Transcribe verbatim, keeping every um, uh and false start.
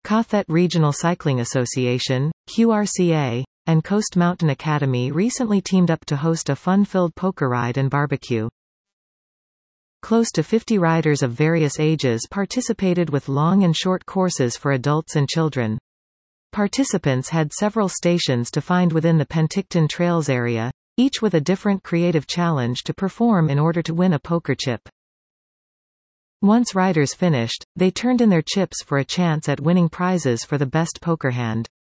Cothet Regional Cycling Association, Q R C A, and Coast Mountain Academy recently teamed up to host a fun-filled poker ride and barbecue. Close to fifty riders of various ages participated with long and short courses for adults and children. Participants had several stations to find within the Penticton Trails area, each with a different creative challenge to perform in order to win a poker chip. Once riders finished, they turned in their chips for a chance at winning prizes for the best poker hand.